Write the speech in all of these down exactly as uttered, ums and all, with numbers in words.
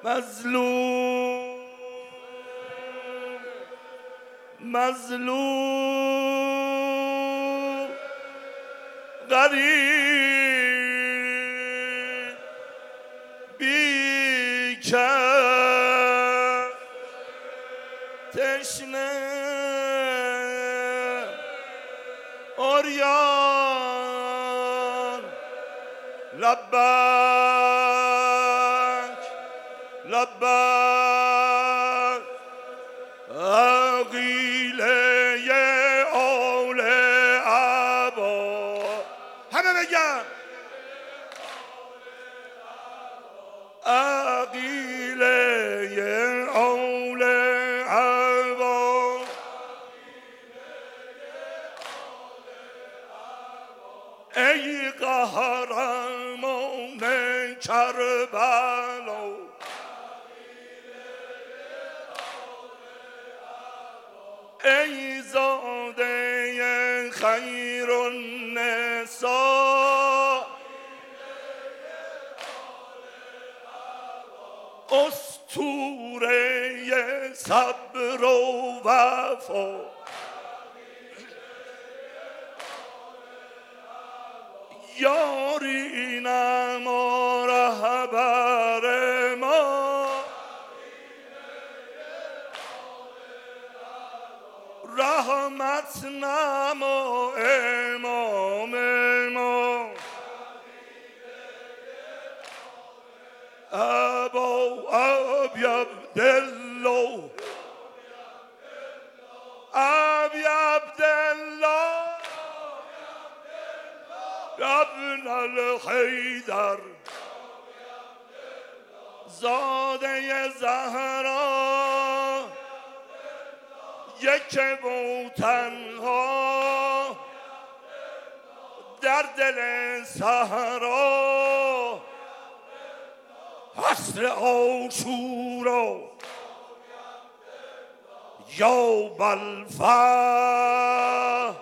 مظلوم مظلوم غریب بیکس تشنه عریان لبک لبک عقیله آل عبا همه بگن عقیله آل عبا ای قهرمان کربلا ای زاده خیر النساء اسطوره صبر و وفا یاری نما رهبر ما رحمت نما امام ما ابا ابی عبدالله ابی عبدالله ابن الحیدر زاده زهرا یک و تنها در دل صحرا حصر عاشورا یا بلفه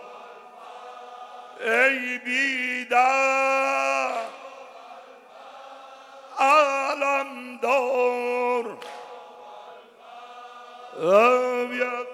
ای بیدر علمدار